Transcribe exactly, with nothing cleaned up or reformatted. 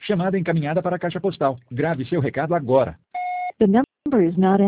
Chamada encaminhada para a caixa postal. Grave seu recado agora. The number is not